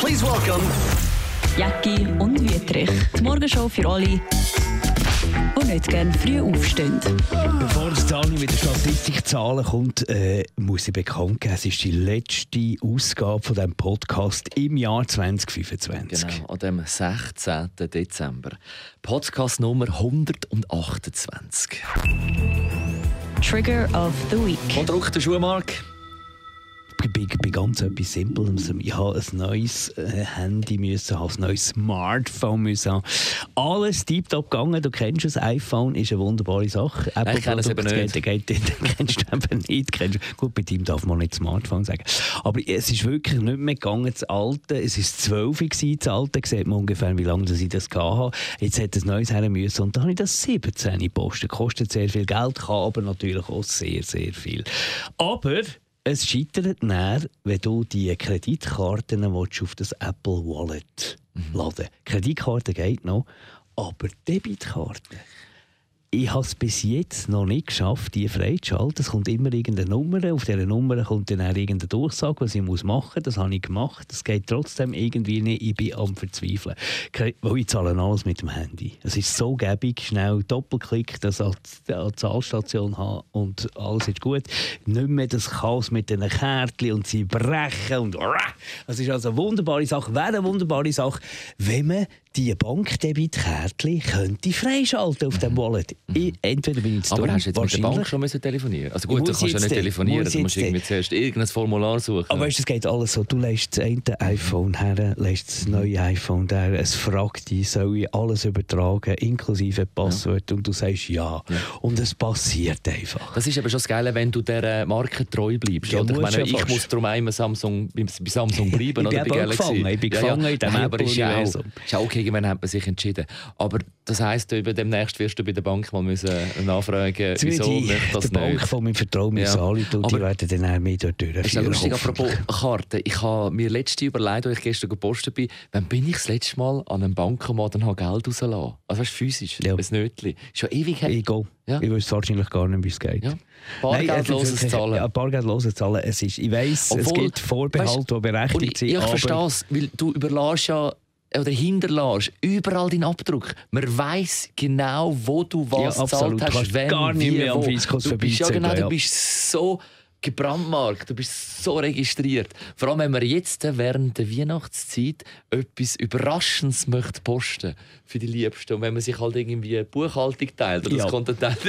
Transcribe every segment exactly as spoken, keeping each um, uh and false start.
Please welcome Jacki und Wüthrich. Die Morgenshow für alle, die nicht gerne früh aufstehen. Bevor es Dani mit den Statistikzahlen kommt, äh, muss ich bekannt geben, es ist die letzte Ausgabe von diesem Podcast im Jahr zwanzig fünfundzwanzig. Genau, an dem sechzehnten Dezember. Podcast Nummer hundertachtundzwanzig. Trigger of the Week. Wo drückt der Schuhmark? Bei, bei ganz etwas Simples. Ich habe ein neues äh, Handy müssen haben, ein neues Smartphone müssen haben. Alles tiptop gegangen. Du kennst es, iPhone ist eine wunderbare Sache. Nein, ich kenne es eben nicht. Geht, geht, geht, kennst du eben nicht. Kennst, gut, bei ihm darf man nicht Smartphone sagen. Aber es ist wirklich nicht mehr gegangen, das alte. Es war zwölf, das alte. Sieht man ungefähr, wie lange ich das hatte. Jetzt hat es ein neues her müssen. Und dann habe ich das siebzehn gepostet. Kostet sehr viel Geld, kann aber natürlich auch sehr, sehr viel. Aber es scheitert näher, wenn du die Kreditkarten auf das Apple Wallet mhm. laden willst. Kreditkarte geht noch, aber Debitkarte. Ich habe es bis jetzt noch nicht geschafft, die freizuschalten. Es kommt immer irgendeine Nummer. Auf dieser Nummer kommt dann irgendeine Durchsage, was ich muss machen muss. Das habe ich gemacht. Das geht trotzdem irgendwie nicht. Ich bin am Verzweifeln. Weil ich zahle alles mit dem Handy. Es ist so gäbig, schnell Doppelklick, das an die Zahlstation haben und alles ist gut. Nicht mehr das Chaos mit den Kärtchen und sie brechen. Und das ist also eine wunderbare Sache. Wäre eine wunderbare Sache, wenn man die Bankdebitkärtchen könnte freischalten auf dem Wallet. Ich, entweder bin ich zu Aber dumm, hast du jetzt mit der Bank schon müssen telefonieren? Also gut, du kannst ja nicht telefonieren, du musst irgendwie zuerst irgendein Formular suchen. Aber weißt du, es geht alles so. Du lässt das eine iPhone her, lässt das neue iPhone her, es fragt dich, soll ich alles übertragen, inklusive Passwort, ja. Und du sagst ja. ja. Und es passiert einfach. Das ist aber schon das Geile, wenn du der Marke treu bleibst. Ja, ich meine, ich fast. muss darum einmal Samsung, bei Samsung bleiben. Ich oder bin bei gefangen, ich bin gefangen ja, ja. in diesem Apple-Universum. Ist auch okay, irgendwann hat man sich entschieden. Aber das heisst, über demnächst wirst du bei der Bank mal müssen nachfragen, wieso die, nicht das die Bank nicht. von meinem Vertrauen ja. anrufen und die werden dann auch mit dort durchführen. Das ist lustig, apropos Karten. Ich habe mir letzte überlegt, als ich gestern gepostet bin, wann bin ich das letzte Mal an einem Bankomat und habe Geld rausgelassen? Also weißt, physisch, ja. ein Nötchen. Schon ewig her. Ich gehe. Ja. Ich weiß wahrscheinlich gar nicht, wie es geht. Ja. Bargeldloses Zahlen. Ja, bargeldloses Zahlen. Es ist, ich weiss, Obwohl, es gibt Vorbehalte, die berechtigt sind. Ich, ich verstehe es, weil du überlässt ja oder hinterlässt überall deinen Abdruck. Man weiss genau, wo du was ja, gezahlt hast, du wenn, gar nicht wie, mehr wo. am Fiskus du bist, ja, genau, ja. du bist so gebrandmarkt, du bist so registriert. Vor allem, wenn man jetzt während der Weihnachtszeit etwas Überraschendes möchte posten für die Liebsten. Und wenn man sich halt irgendwie eine Buchhaltung teilt oder ja. das Konto teilt,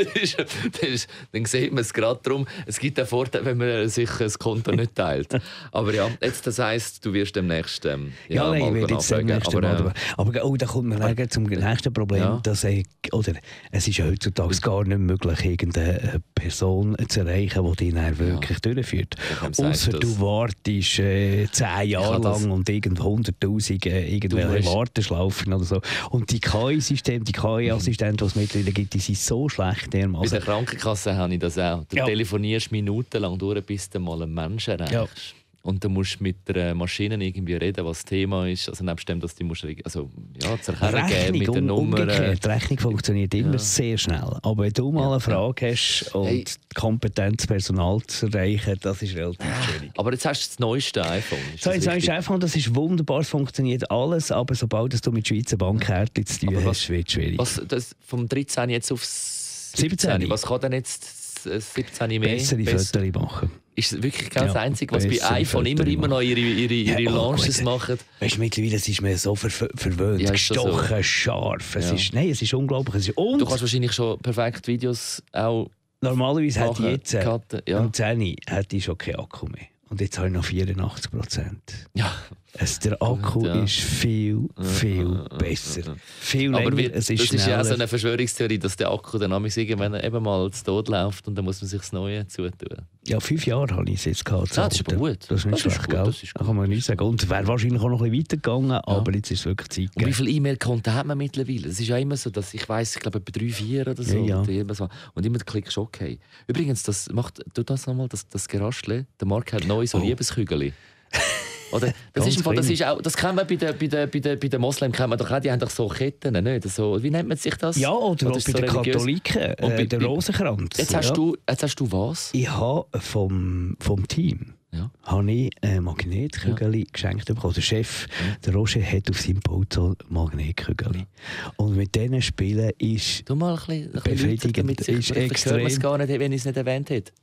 dann sieht man es gerade darum. Es gibt einen Vorteil, wenn man sich das Konto nicht teilt. Aber ja, jetzt, das heisst, du wirst demnächst ähm, ja, ja, nein, mal ich werde jetzt demnächst aber, mal. Aber oh, da kommt man äh, zum nächsten Problem. Ja. Dass ich, oder, es ist ja heutzutage gar nicht möglich, irgendeine Person zu erreichen, die dich dann wirklich ja. durchführt. Ausser du wartest äh, zehn Jahre lang und irgend hunderttausend äh, irgendwelche Warteschlaufen oder so. Und die K I-Systeme, die K I-Assistenten, die es mittlerweile gibt, die sind so schlecht. Bei der Krankenkasse habe ich das auch. Du ja. telefonierst minutenlang durch, bis du mal einen Menschen erreichst. Ja. Und dann musst du mit der Maschine irgendwie reden, was das Thema ist. Also nebst dem, dass die musst, also, ja, zu erkennen geben mit der Nummer. Umgekehrt. Die Rechnung funktioniert immer ja. sehr schnell. Aber wenn du mal ja. eine Frage hast und hey. kompetentes Personal zu erreichen, das ist relativ schwierig. Aber jetzt hast du das neueste iPhone. Ist so, jetzt hast du iPhone, das ist wunderbar, es funktioniert alles, aber sobald du mit Schweizer Bankkärtchen zu tun hast, wird es schwierig. Was, das vom dreizehn jetzt auf siebzehn, was kann denn jetzt siebzehn mehr? Bessere Fotos machen. Ist das wirklich ganz ja, einzig, was bei iPhone immer, immer noch ihre, ihre, ihre ja, Launches machen? Weißt du, mittlerweile ist man so ver verwöhnt, ja, gestochen, so. scharf. Es ja. ist, nein, es ist unglaublich. Es ist und du kannst wahrscheinlich schon perfekt Videos auch normalerweise hätte ich jetzt Karte, ja. am zehn hätte ich schon keinen Akku mehr. Und jetzt habe ich noch vierundachtzig Prozent. Ja. Es, der Akku ja. ist viel, viel besser. Viel länger, aber wie, es ist das schneller. ist ja so eine Verschwörungstheorie, dass der Akku dann irgendwann eben mal zu Tod läuft und dann muss man sich das Neue zutun. Ja, fünf Jahre habe ich es jetzt gehabt. Ah, das ist aber gut. Das ist nicht das schlecht, ist gut, das ist gut. Da kann man nicht sagen. Und es wäre wahrscheinlich auch noch ein bisschen weitergegangen, ja. aber jetzt ist es wirklich Zeit gegeben. Und wie viele E-Mail-Konten hat man mittlerweile? Es ist ja immer so, dass ich weiss, ich glaube etwa drei, vier oder so. Ja, ja. Und immer klickst du OK. Übrigens, das macht, tu das nochmal, das, das Geraschle. Der Marc hat neu so oh. Liebeskügel. Oder, das, ist Fall, das, ist auch, das kennen wir bei den, bei den, bei den, bei den Moslems, kennen wir doch auch, die haben doch so Ketten, nicht? So, wie nennt man sich das? Ja, oder, oder auch bei so den Katholiken, äh, bei, der Rosenkranz. Jetzt hast, ja. du, jetzt hast du was? Ich habe vom, vom Team Ja. habe ich ein Magnetkügel ja. geschenkt bekommen. Der Chef, ja. der Roger, hat auf seinem Pulso Magnetkügel. Ja. Und mit diesen Spielen ist du mal ein bisschen befriedigend. Ist ich extrem. Ich gar nicht, wenn ich es nicht erwähnt hätte.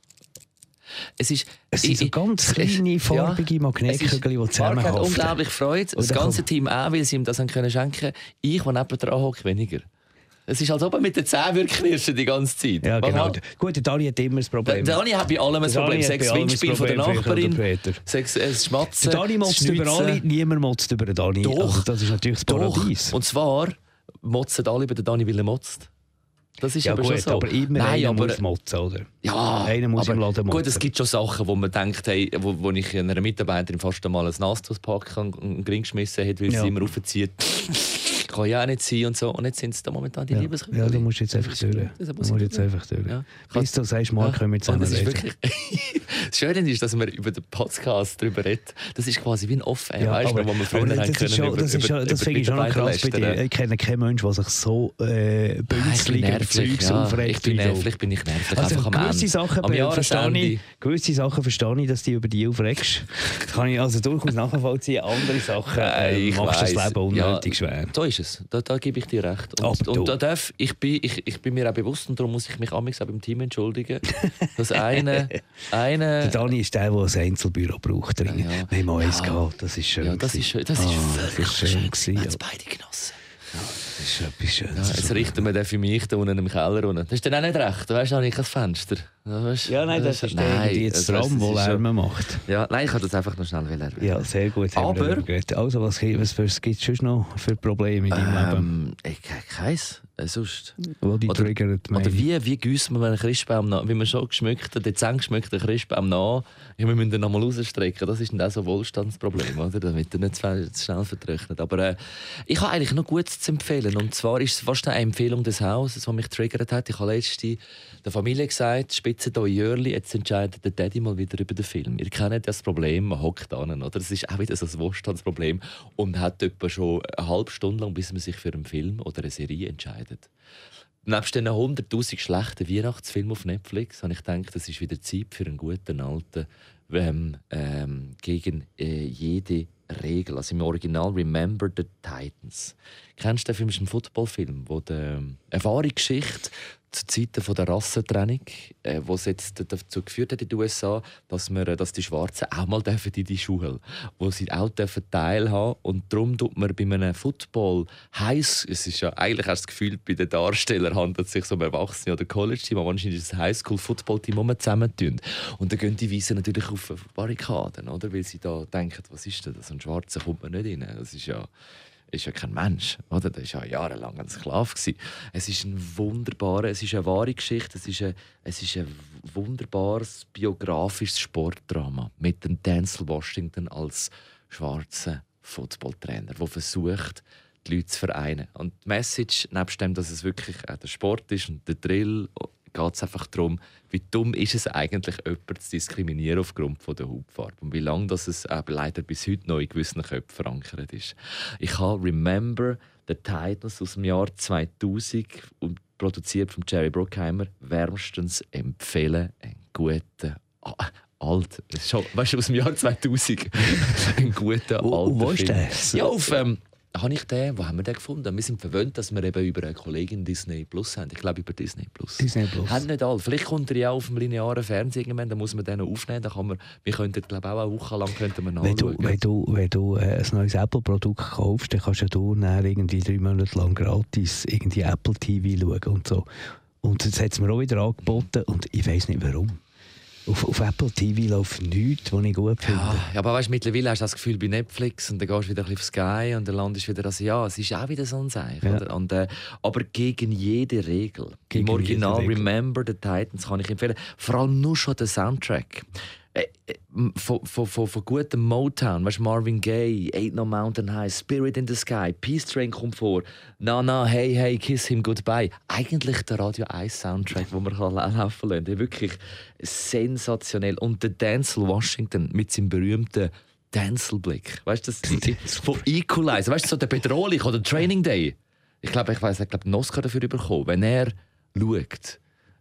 Es, ist, es sind so ganz kleine, farbige ja, Magnetkügel, die zusammenhaften. Marc hat unglaublich Freude. Das ganze Team auch, weil sie ihm das haben schenken können. Ich, der nebenan hocke, weniger. Es ist, als ob er mit den Zähnen knirschen die ganze Zeit. Ja, genau. Gut, der Dani hat immer das Problem. Der Dani hat bei allem ein Problem. Sechs Windspiel von der Nachbarin, sechs es Schmatzen. Der Dani motzt über alle, niemand motzt über den Dani. Doch. Also, das ist natürlich das Paradies. Doch. Und zwar motzen alle über den Dani, weil er motzt. Das ist ja, aber gut, schon so. Aber immer Nein, einer aber, muss motzen, oder? Ja, einer muss aber, im Laden motzen. Gut, es gibt schon Sachen, wo man denkt, hey, wo, wo ich einer Mitarbeiterin fast einmal ein Nastus-Pack an den Ring geschmissen habe, weil ja. sie immer raufzieht. Kann ja auch nicht sein und so. Und jetzt sind es da momentan die ja. Liebeskügel. Ja, du musst jetzt einfach durch. Du musst jetzt einfach durch. Ja. Bis du sagst, mal ja. können wir zusammen reden. Wirklich das Schöne ist, dass man über den Podcast darüber redet. Das ist quasi wie ein Off-Air, ja, weißt du, wo man früher das können ist schon, über, das, ist schon, das finde ich schon noch krass bei dir. Ich kenne keinen Menschen, der sich so äh, bünzlig über Zeugs ja, aufregt. Ich bin nervlich, bin ich nervlich. Also einfach gewisse, am Sachen am verstehe ich, gewisse Sachen verstehe ich, dass du über die aufregst. Das kann ich also durchaus nachvollziehen. Andere Sachen äh, machst das Leben unnötig ja, schwer. So ist es. Da, da gebe ich dir recht. Und, und da darf, ich, bin, ich, ich bin mir auch bewusst, und darum muss ich mich amigs auch beim Team entschuldigen, dass eine... eine der Dani ist der, der ein Einzelbüro braucht. Ja, ja. Wir haben mal eins gehabt. Das ist schön. Ja, das ist schön. Das ist ah, wirklich schön. schön gewesen, wir haben es beide genossen. Ja, das ist etwas Schönes. Ja, jetzt richten wir den für mich da unten im Keller. Unten. Das ist dann auch nicht recht. Weißt du, habe ich kein Fenster. Weißt, ja, nein, das, das ist nein, jetzt Tram, der Lärm macht. Ja, nein, ich kann das einfach noch schnell erwähnen. Ja, sehr gut. Aber... Also, was, was, was gibt es sonst noch für Probleme in deinem ähm, Leben? Ich keins. Sonst. Wo die oder, triggert, oder wie, wie gießt man einen Christbaum nach? Wie man schon geschmückten, dezent geschmückten Christbaum nach, ja, wir müssen ihn noch mal rausstrecken. Das ist dann auch so ein Wohlstandsproblem, oder? Damit er nicht zu schnell vertrocknet. Aber äh, ich habe eigentlich noch Gutes zu empfehlen. Und zwar ist es fast eine Empfehlung des Hauses, die mich triggert hat. Ich habe letztens der Familie gesagt, spitze hier Jörli, jetzt entscheidet der Daddy mal wieder über den Film. Ihr kennt das Problem, man hockt an, oder? Das ist auch wieder so ein Wohlstandsproblem und hat etwa schon eine halbe Stunde lang, bis man sich für einen Film oder eine Serie entscheidet. Nebst den hunderttausend schlechten Weihnachtsfilmen auf Netflix habe ich gedacht, das ist wieder Zeit für einen guten alten ähm, ähm, gegen äh, jede Regel. Also im Original Remember the Titans. Kennst du den Film? Das ist ein Footballfilm, wo die, ähm, eine wahre Geschichte zu Zeiten von der Rassentrennung, äh, wo es jetzt dazu geführt hat in den U S A, dass, wir, dass die Schwarzen auch mal dürfen in die Schule, wo sie auch dürfen teilhaben. Und darum tut man bei einem Football heiß. Es ist ja eigentlich erst das Gefühl, bei den Darstellern handelt es sich um Erwachsene oder College-Team, aber wahrscheinlich ist es ein Highschool-Football-Team, das man zusammen tun. Und dann gehen die Weißen natürlich auf Barrikaden, oder? Weil sie da denken, was ist denn das? Ein Schwarzer kommt man nicht rein. Das ist ja ist ja kein Mensch, oder? Das war ja jahrelang ein Sklave. Es ist ein wunderbarer, es ist eine wahre Geschichte, es ist ein, es ist ein wunderbares biografisches Sportdrama mit dem Denzel Washington als schwarzen Footballtrainer, der versucht, die Leute zu vereinen. Und die Message, nebst dem, dass es wirklich der Sport ist und der Drill, geht es einfach darum, wie dumm ist es eigentlich, jemanden zu diskriminieren aufgrund von der Hautfarbe. Und wie lange das es äh, leider bis heute noch in gewissen Köpfen verankert ist. Ich habe «Remember the Titans» aus dem Jahr zweitausend und produziert von Jerry Bruckheimer wärmstens empfehlen. Einen guten, ah, alt, schon, weißt du, aus dem Jahr zweitausend. Einen guten alten wo, wo Film. Ist das? Ja, auf... Ähm, habe ich den, wo haben wir den gefunden? Wir sind verwöhnt, dass wir eben über eine Kollegin Disney Plus haben. Ich glaube über Disney Plus. Disney Plus. Haben nicht alle. Vielleicht kommt er ja auch auf dem linearen Fernsehen irgendwann, dann muss man den aufnehmen. Dann kann man, wir könnten, glaube ich, auch eine Woche lang könnten wir wenn du, wenn du, wenn du äh, ein neues Apple-Produkt kaufst, dann kannst du ja irgendwie drei Monate lang gratis irgendwie Apple T V schauen und so. Und das hat es mir auch wieder angeboten und ich weiss nicht warum. Auf, auf Apple T V läuft nichts, was ich gut finde. Ja, aber weißt, mittlerweile hast du das Gefühl bei Netflix und dann gehst du wieder ein bisschen auf Sky und dann landest du wieder das. Ja, es ist auch wieder so ein Zeichen. Ja. Und, äh, aber gegen jede Regel. Gegen im Original Regel. Remember the Titans kann ich empfehlen. Vor allem nur schon der Soundtrack. Äh, äh, von, von, von, von gutem Motown, weißt, Marvin Gaye, Ain't No Mountain High, Spirit in the Sky, Peace Train kommt vor, Na Na, Hey Hey, Kiss Him Goodbye. Eigentlich der Radio eins Soundtrack, den man laufen lassen kann. Wirklich sensationell. Und der Denzel Washington mit seinem berühmten Denzel-Blick. Weißt du, das von Equalizer, weißt du, so der Bedrohlich oder Training Day. Ich glaube, ich weiß, ich glaube, einen Oscar dafür bekommen, wenn er schaut.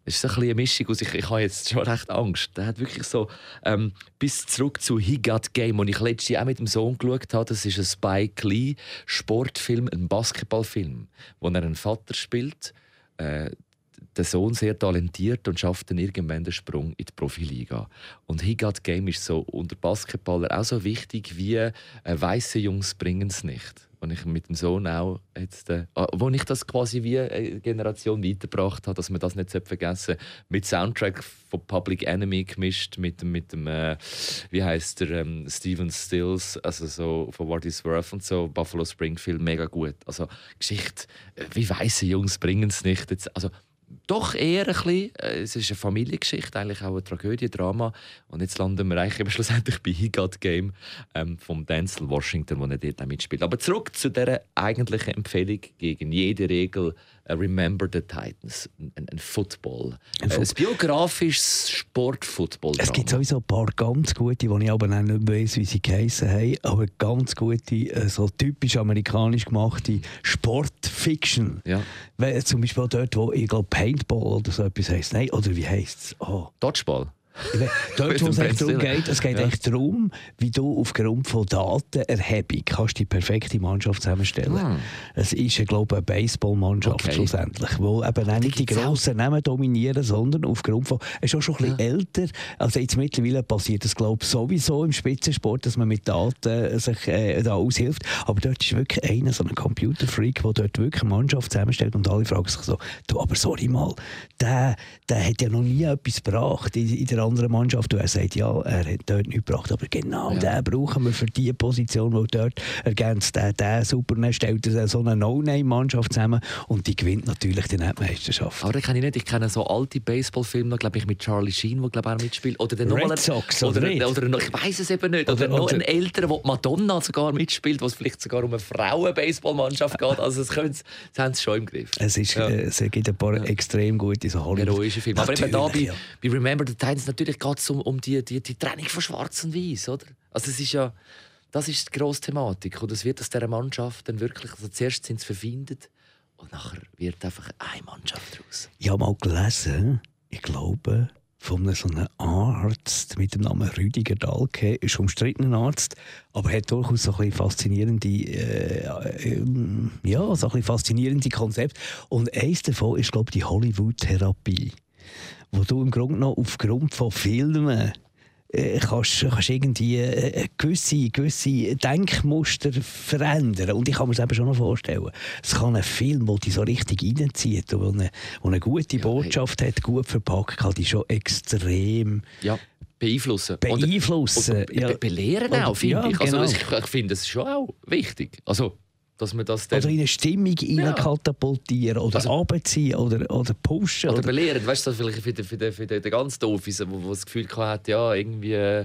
Es ist so ein bisschen eine Mischung aus, ich, ich habe jetzt schon recht Angst. Der hat wirklich so, ähm, bis zurück zu «He Got Game», den ich letztes Jahr auch mit dem Sohn geschaut habe. Das ist ein Spike Lee Sportfilm, ein Basketballfilm, wo er einen Vater spielt. Äh, der Sohn sehr talentiert und schafft dann irgendwann den Sprung in die Profiliga. Und «He Got Game» ist so unter Basketballer auch so wichtig wie äh, «Weisse Jungs bringen es nicht». Und ich mit dem Sohn auch jetzt, äh, wo ich das quasi wie eine Generation weitergebracht habe, dass man das nicht vergessen sollte, mit Soundtrack von Public Enemy gemischt mit dem, mit dem äh, wie heißt der, ähm, Steven Stills, also so von What Is Worth und so, Buffalo Springfield, mega gut. Also Geschichte, äh, wie weisse Jungs bringen es nicht. Jetzt, also, doch eher ein bisschen. Es ist eine Familiengeschichte, eigentlich auch eine Tragödie, Drama. Und jetzt landen wir eigentlich eben schlussendlich bei «He Got Game» ähm, von Denzel Washington, wo er dort auch mitspielt. Aber zurück zu dieser eigentlichen Empfehlung gegen jede Regel: uh, «Remember the Titans», ein, ein Football. Ein, ein biografisches Sport-Football-Drama. Es gibt sowieso ein paar ganz gute, die ich aber nicht weiss, wie sie geheissen haben, aber ganz gute, so typisch amerikanisch gemachte Sport-Fiction. Ja. Weil, zum Beispiel dort, wo ich glaube Paintball oder so etwas heisst. Nein, oder wie heisst es? Oh. Dodgeball. Dort, wo es echt darum geht, es geht ja. echt darum, wie du aufgrund von Datenerhebung kannst die perfekte Mannschaft zusammenstellen. Hm. Es ist, glaube ich, eine Baseballmannschaft okay. schlussendlich, wo eben auch nicht die grossen Namen dominieren, sondern aufgrund von, es ist auch schon ein bisschen ja. älter, also jetzt mittlerweile passiert das, glaube ich, sowieso im Spitzensport, dass man mit Daten sich äh, da aushilft, aber dort ist wirklich einer, so ein Computerfreak, der dort wirklich eine Mannschaft zusammenstellt und alle fragen sich so, du, aber sorry mal, der, der hat ja noch nie etwas gebracht in, in der anderen Mannschaft, und er sagt, ja, er hat dort nichts gebracht, aber genau ja. den brauchen wir für diese Position, weil dort ergänzt der, der super, dann stellt er so eine No-Name-Mannschaft zusammen und die gewinnt natürlich die Meisterschaft. Aber den kenne ich nicht, ich kenne so alte Baseballfilme, glaube ich, mit Charlie Sheen, der glaube ich auch mitspielt, oder den Red Sox, oder, oder, oder, oder noch, ich weiß es eben nicht, oder, oder noch oder, einen älteren, wo Madonna sogar mitspielt, wo es vielleicht sogar um eine Frauen-Baseballmannschaft geht, also das, können sie, das haben sie schon im Griff. Es, ist, ja. äh, es gibt ein paar ja. extrem gute so heroische Filme, aber eben da bei, ja. bei «Remember the Titans» natürlich geht es um, um die, die, die Trennung von Schwarz und Weiß, oder? Also es ist ja, das ist die grosse Thematik und es wird aus dieser Mannschaft dann wirklich, also zuerst sind sie verfeindet und nachher wird einfach eine Mannschaft daraus. Ich habe mal gelesen, ich glaube, von einem, so einem Arzt mit dem Namen Rüdiger Dahlke, ist ein umstrittener Arzt, aber hat durchaus so ein bisschen faszinierende, äh, äh, ja, so ein bisschen faszinierende Konzepte. Und eines davon ist, glaube ich, die Hollywood-Therapie, wo du im Grunde noch aufgrund von Filmen äh, kannst, kannst irgendwie äh, gewisse, gewisse Denkmuster verändern. Und ich kann mir das eben schon noch vorstellen. Es kann ein Film, der dich so richtig reinzieht, der eine, eine gute Botschaft ja, hey. hat, gut verpackt, kann dich schon extrem ja. beeinflussen. beeinflussen. Oder, oder ja. be- belehren auch, finde ja, ich. Also, genau. ich. Ich finde das schon auch wichtig. Also, dass man das dann oder in eine Stimmung ja. katapultieren oder also, runterziehen oder, oder pushen. Oder, oder belehren. Weißt du, vielleicht für den, für den, für den, den ganz Doofen, der das Gefühl hatte, ja, irgendwie äh,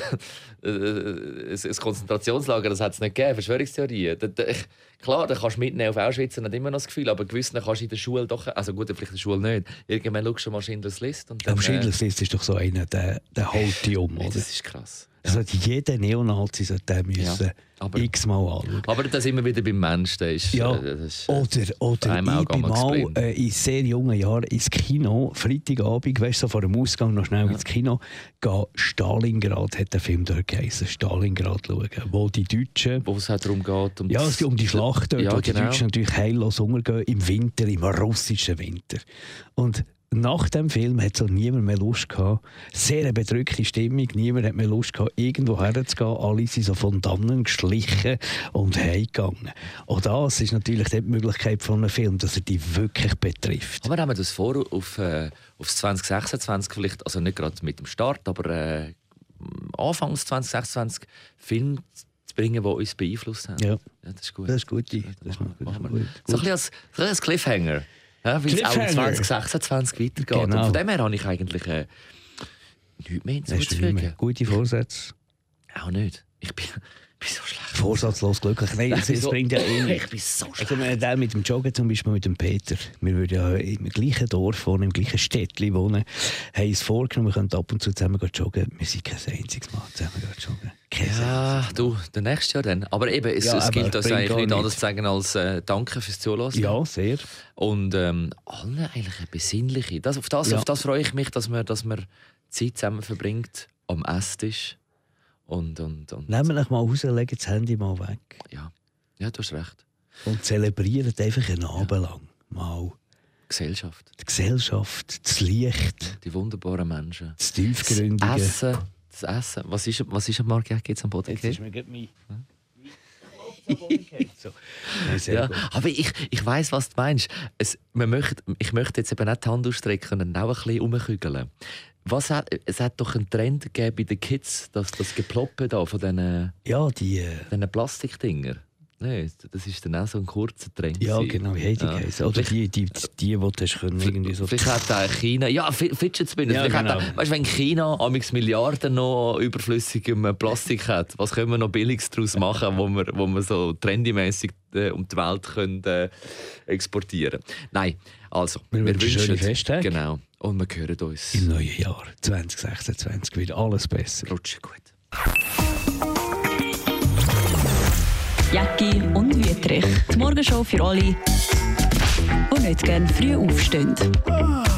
ein Konzentrationslager, das hat es nicht gegeben, Verschwörungstheorien. Da, da, klar, da kannst du mitnehmen auf Auschwitz und nicht immer noch das Gefühl, aber gewissen kannst du in der Schule doch, also gut, vielleicht in der Schule nicht, irgendwann schaust du mal Schindlers List. Und dann, aber Schindlers List ist doch so einer, der, der holt die um, oder? Das ist krass. Also jeder Neonazi sollte den müssen ja, x-mal anschauen. Aber das sind wir wieder beim Menschen. Das ist, ja, das ist, oder oder ich bin mal äh, in sehr jungen Jahren ins Kino, Freitagabend, weißt du, so vor dem Ausgang noch schnell ja. ins Kino, gehen Stalingrad, hat der Film dort geheißen, Stalingrad schauen, wo die Deutschen... Wo es darum geht... Um ja, es geht um die Schlacht dort, ja, wo genau. die Deutschen natürlich heillos untergehen, im Winter, im russischen Winter. Und nach dem Film hat so niemand mehr Lust gehabt. Sehr eine bedrückte Stimmung. Niemand hat mehr Lust gehabt, irgendwo herzugehen. Alle sind so von dannen geschlichen und heimgegangen. Und das ist natürlich die Möglichkeit von einem Film, dass er dich wirklich betrifft. Aber haben wir das vor auf, äh, auf zwanzig sechsundzwanzig vielleicht, also nicht gerade mit dem Start, aber äh, Anfang zwanzig sechsundzwanzig Filme zu bringen, die uns beeinflusst haben? Ja, ja das ist gut. Das ist gut. Das ist das gut. Das gut. gut. So ein bisschen als, als Cliffhanger. Ja, weil es auch in zwanzig sechsundzwanzig weitergeht. Genau. Und von dem her habe ich eigentlich äh, nichts mehr hinzuzufügen. Gute Vorsätze? Auch nicht. Ich bin, bin so schlecht. Vorsatzlos glücklich. Nein, es, es so, bringt ja eh. Ich bin so schlecht. Also, wenn der mit dem Joggen, zum Beispiel mit dem Peter, wir würden ja im gleichen Dorf wohnen, im gleichen Städtchen wohnen, haben uns vorgenommen, wir können ab und zu zusammen joggen. Wir sind kein einziges Mal zusammen joggen. Kein Ja, du, der nächste Jahr dann. Aber eben, es, Ja, es aber gilt uns bringt eigentlich gar nicht nichts. anders zu sagen als äh, Danke fürs Zuhören. Ja, sehr. Und ähm, allen eigentlich eine besinnliche. Das, auf, das, Ja. auf das freue ich mich, dass man, dass man Zeit zusammen verbringt am Esstisch. Und, und, und Nehmen wir mal raus, legen das Handy mal weg ja. ja, du hast recht. und zelebrieren einfach einen Abend lang mal Gesellschaft, die Gesellschaft, das Licht, die wunderbaren Menschen. das Das Tiefgründige. Essen. Das Essen. Was ist, was ist am Morgen? Geht es am Boden? Jetzt ist mir gerade mein... so. Nein, sehr Ja, gut. aber ich, ich weiss, was du meinst. Es, man möchte, ich möchte jetzt eben nicht die Hand ausstrecken und auch ein bisschen rumkügeln. Was hat, es hat doch einen Trend gegeben bei den Kids, dass das Geploppe da von diesen, Ja, die... Äh, diesen Plastikdinger. Nein, das ist dann auch so ein kurzer Trend. ja, gewesen. genau, wie haben die Ja. geheißen? Oder Vielleicht- die, die, die, die, die du hast können, irgendwie so... Vielleicht hat auch China, ja, F- Fidget Spinner. Ja, Vielleicht genau. hat auch, weißt, wenn China amigs Milliarden noch überflüssigem Plastik hat, was können wir noch Billiges daraus machen, wo wir, wo wir so trendymäßig äh, um die Welt können, äh, exportieren? Nein, also, Wir wünschen schöne Festtage. Genau. Und wir hören uns. Im neuen Jahr zwanzig sechsundzwanzig wird alles besser. Rutschen gut. Jäcki und Wüthrich. Die Morgenshow für alle, die nicht gerne früh aufstehen.